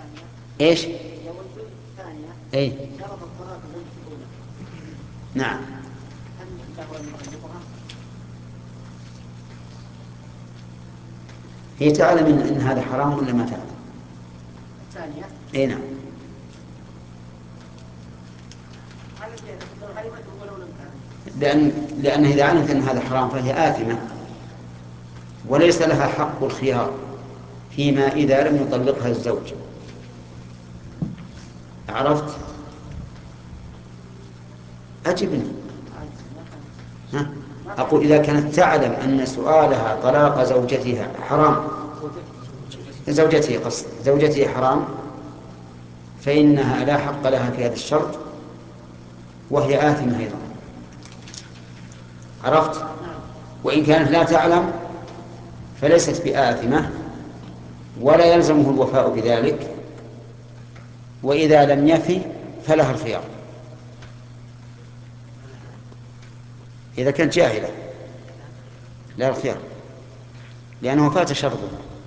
إيش؟ لو الزوجة الثانية إيه؟ شرط الطلاق زوجة الأولى. نعم. هل له أن يطلقها؟ هي تعلم إن هذا حرام ولا ما تعلم؟ الثانية. إيه نعم. لأن إذا علمت أن هذا حرام فهي آثمة، وليس لها حق الخيار فيما إذا لم يطلقها الزوج. عرفت؟ أجبني. ها؟ أقول إذا كانت تعلم أن سؤالها طلاق زوجتها حرام، زوجته حرام، فإنها لا حق لها في هذا الشرط، وهي آثمة أيضا. عرفت؟ وإن كانت لا تعلم فليست بآثمة ولا يلزمه الوفاء بذلك، وإذا لم يفي فلها الخيار إذا كانت جاهلة، لا الخيار لأنه فات شرطه.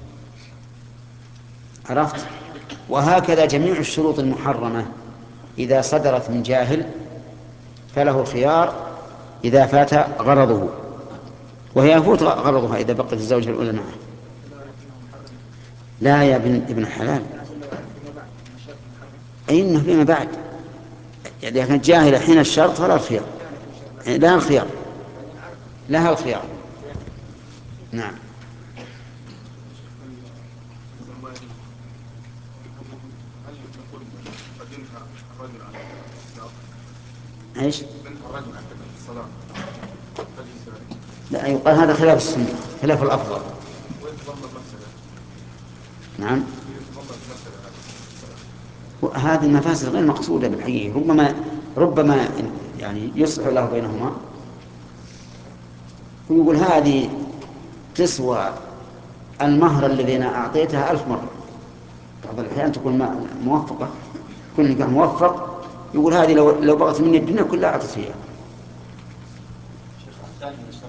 عرفت؟ وهكذا جميع الشروط المحرمة إذا صدرت من جاهل فله الخيار إذا فات غرضه، وهي يفوت غرضها إذا بقت الزوجة الأولى معه. لا يا ابن الحلال، أي إنه فيما بعد، يعني إذا كانت جاهلة حين الشرط فلا الخيار، لها الخيار، لها الخيار. نعم. ايش؟ لا يقال هذا خلاف السنة، خلاف الأفضل. نعم. هذه المفاسد غير مقصودة بالحقيقة، ربما يعني يصلح له بينهما ويقول هذه تسوى المهر الذي أنا أعطيتها 1000 مرة. بعض الأحيان تكون موفقة، كل نكاح موفق، يقول هذه لو بغت مني الدنيا كلها أعطيتها.